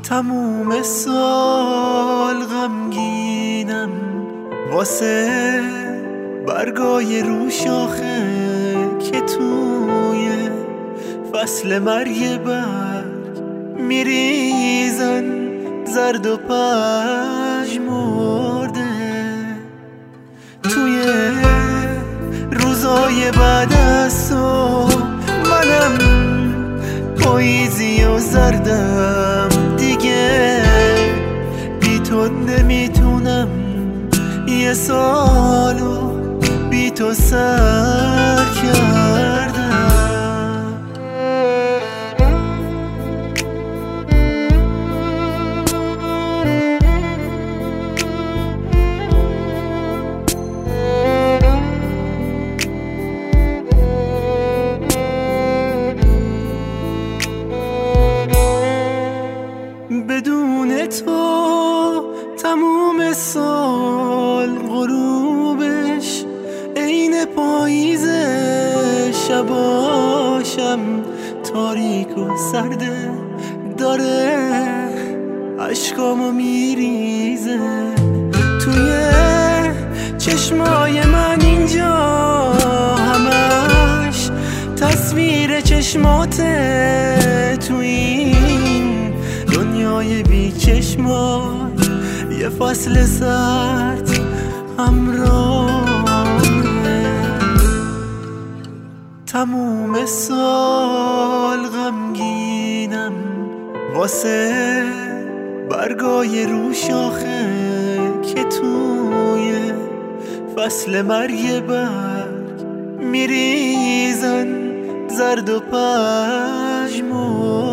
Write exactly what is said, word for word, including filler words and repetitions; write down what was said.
تموم سال غمگینم واسه برگای رو شاخه که توی فصل مرگ برگ میریزن زرد و پژمرده. توی روزای بعد از صبح منم پاییزی و زردم دیگه، بی تو نمیتونم یه سالو بی تو سر کردم. بدون تو تموم سال غروبش عین پاییزه، شباشم تاریک و سرده داره عشقامو میریزه. توی چشمای من اینجا همش تصویر چشماته، توی این دنیای بی چشمات یه فصل سرد همراهه. تموم سال غمگینم واسه برگای رو شاخه که توی فصل مرگ برگ میریزن زرد و پژمرده.